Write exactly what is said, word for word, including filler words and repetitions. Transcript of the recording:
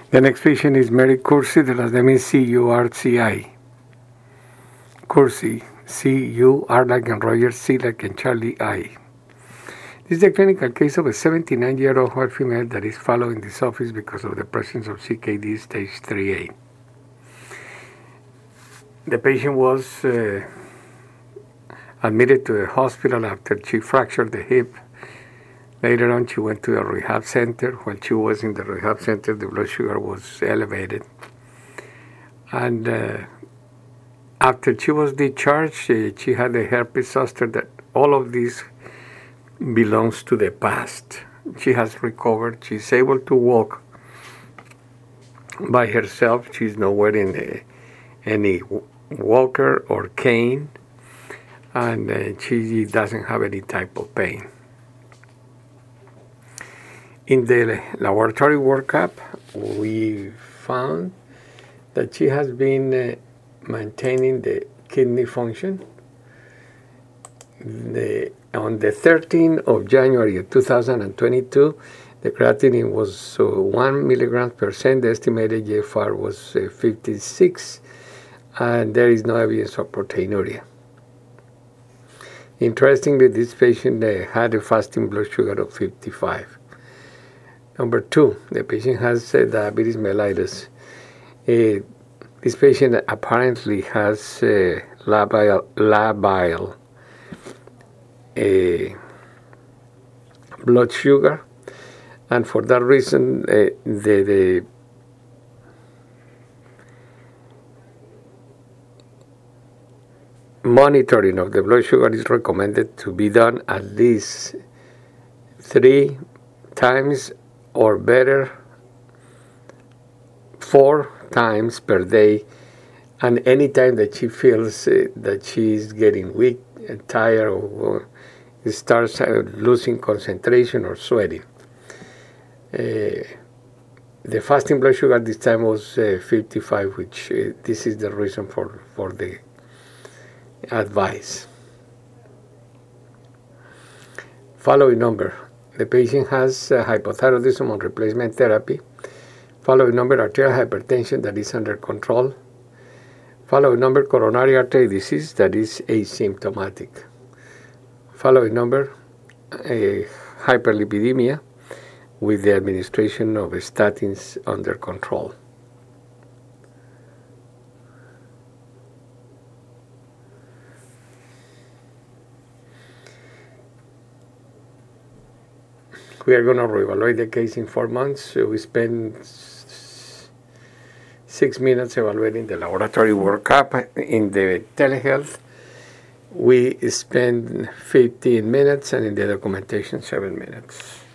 The next patient is Mary Curci, the last name is C U R C I. Curci, C U R like in Roger, C like in Charlie, I. This is the clinical case of a seventy-nine-year-old white female that is following this office because of the presence of C K D stage three A. The patient was uh, admitted to the hospital after she fractured the hip. Later on, she went to a rehab center. While she was in the rehab center, the blood sugar was elevated. And uh, after she was discharged, she, she had a herpes zoster that all of this belongs to the past. She has recovered. She's able to walk by herself. She's not wearing a, any walker or cane, and uh, she doesn't have any type of pain. In the laboratory workup, we found that she has been uh, maintaining the kidney function. The, on the thirteenth of January of two thousand twenty-two, the creatinine was uh, one milligram per cent. The estimated G F R was uh, fifty-six, and there is no evidence of proteinuria. Interestingly, this patient uh, had a fasting blood sugar of fifty-five. Number two, the patient has uh, diabetes mellitus. Uh, this patient apparently has uh, labile, labile uh, blood sugar, and for that reason, uh, the, the monitoring of the blood sugar is recommended to be done at least three times or better, four times per day, and any time that she feels uh, that she is getting weak and tired or uh, starts uh, losing concentration or sweating. Uh, the fasting blood sugar at this time was uh, fifty-five, which uh, this is the reason for, for the advice. Following number. The patient has uh, hypothyroidism on replacement therapy. Following number, arterial hypertension that is under control. Following number, coronary artery disease that is asymptomatic. Following number, uh, hyperlipidemia with the administration of statins under control. We are going to reevaluate the case in four months. So we spend s- six minutes evaluating the laboratory workup. In the telehealth, we spend fifteen minutes, and in the documentation, seven minutes.